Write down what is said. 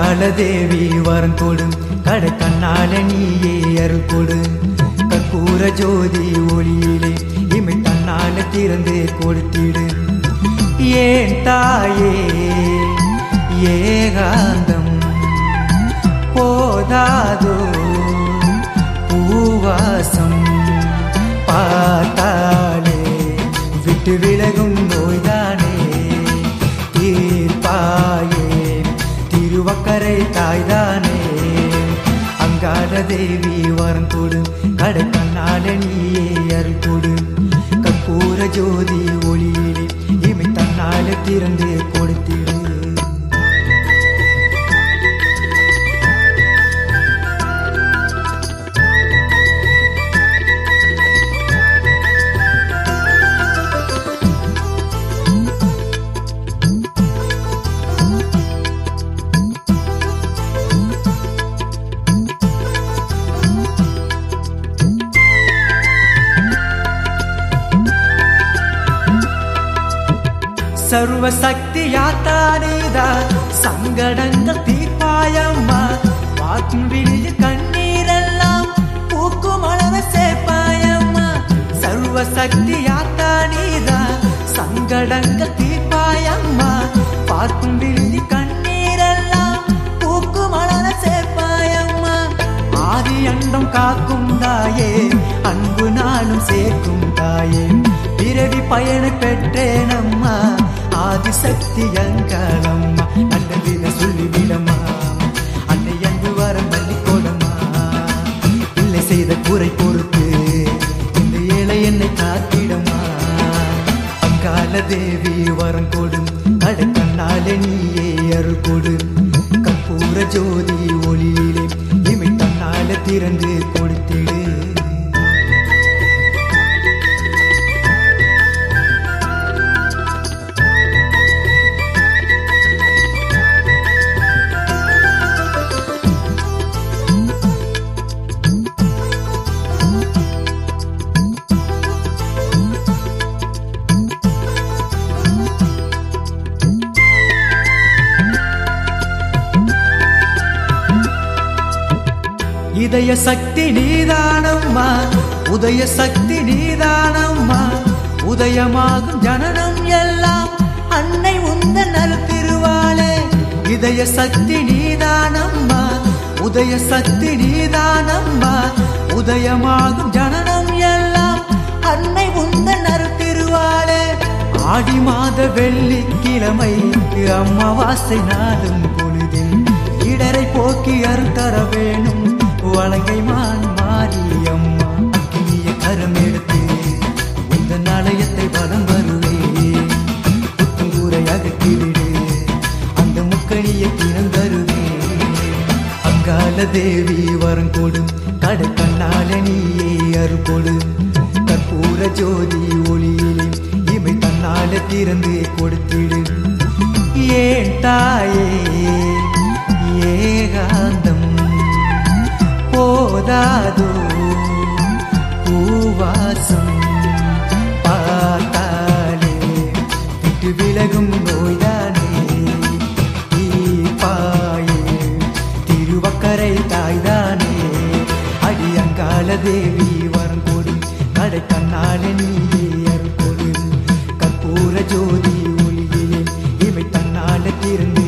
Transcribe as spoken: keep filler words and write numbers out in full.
அங்காள தேவி வரம் கொடு கடை கண்ணால நீயே அருள் கொடு கற்பூர ஜோதி ஒளியிலே இமை தன்னால திறந்து கொடுத்திடு ஏன் தாயே ஏகாந்தம் போதாதோ பூவாசம் பார்த்தாலே விட்டு விலகும் நோய்தானே தீர்ப்பாயே திருவக்கரை தாய்தானே அங்காள தேவி வரம் கொடு கடை கண்ணால நீயே அருள் கொடு கற்பூர ஜோதி ஒளியிலே இமை தன்னால திறந்து கொடுத்திடு சர்வ சக்தி யாத்தானேதா சங்கடங்கள் தீர்ப்பாயம்மா வாக்கும் விழிய கண்ணீரெல்லாம் பூக்கும் அளவ சேர்ப்பாயம்மா சர்வ சக்தி யாத்தானேதா சங்கடங்கள் தீர்ப்பாயம்மா பார்க்கும் விழிய கண்ணீரெல்லாம் பூக்கும் அளவ சேர்ப்பாயம்மா ஆதி அண்டம் காக்கும் தாயே அன்பு நாளும் சேர்க்கும் தாயே பிறவி பயண பெற்றேனம்மா ஆதிசக்தி அங்காளம்மா நல்ல சொல்லிவிடம்மா அன்னை அன்பு வரம் பள்ளி கோடம்மா இல்லை செய்த குறை பொறுத்து இந்த ஏழை என்னை காத்திடம்மா அங்காள தேவி வரம் கொடு கடை கண்ணால நீயே அருள் கொடு கற்பூர ஜோதி ஒளியிலே இமை தன்னால திறந்து கொடுத்திடு இதய சக்தி நீதானம்மா உதய சக்தி நீதானம்மா உதயமாகும் ஜனனம் எல்லாம் அன்னை உந்தன் அருள் திருவாளே இதய சக்தி நீதானம்மா உதய சக்தி நீதானம்மா உதயமாகும் ஜனனம் எல்லாம் அன்னை உந்தன் அருள் திருவாளே ஆடி மாத வெள்ளிக்கிழமை அமாவாசை நாளும் பொழுதில் இடரை போக்கி அருள் தர வேணும் வழங்கை மான் மாரியம்மா அக்கினிய கரம் எடுத்து இந்த நாளையத்தை வலம் வருவே புத்துங்கூரை அகற்றிவிடு அந்த முக்கணியை கிணம் தருவே அங்காள தேவி வரம் கொடு கடை கண்ணால நீயே அருள் கொடு கற்பூர ஜோதி ஒளியிலே இமை தன்னால திறந்து கொடுத்திடு ஏன் தாயே ஏகாந்தம் போதாதோ பூவாசம் பார்த்தாலே விட்டு விலகும் நோய்தானே தீர்ப்பாயே திருவக்கரை தாய்தானே அடி அங்காள தேவி வரம் கொடு கடை கண்ணால நீயே அருள் கொடு கற்பூர ஜோதி ஒளியிலே இமை தன்னால திறந்து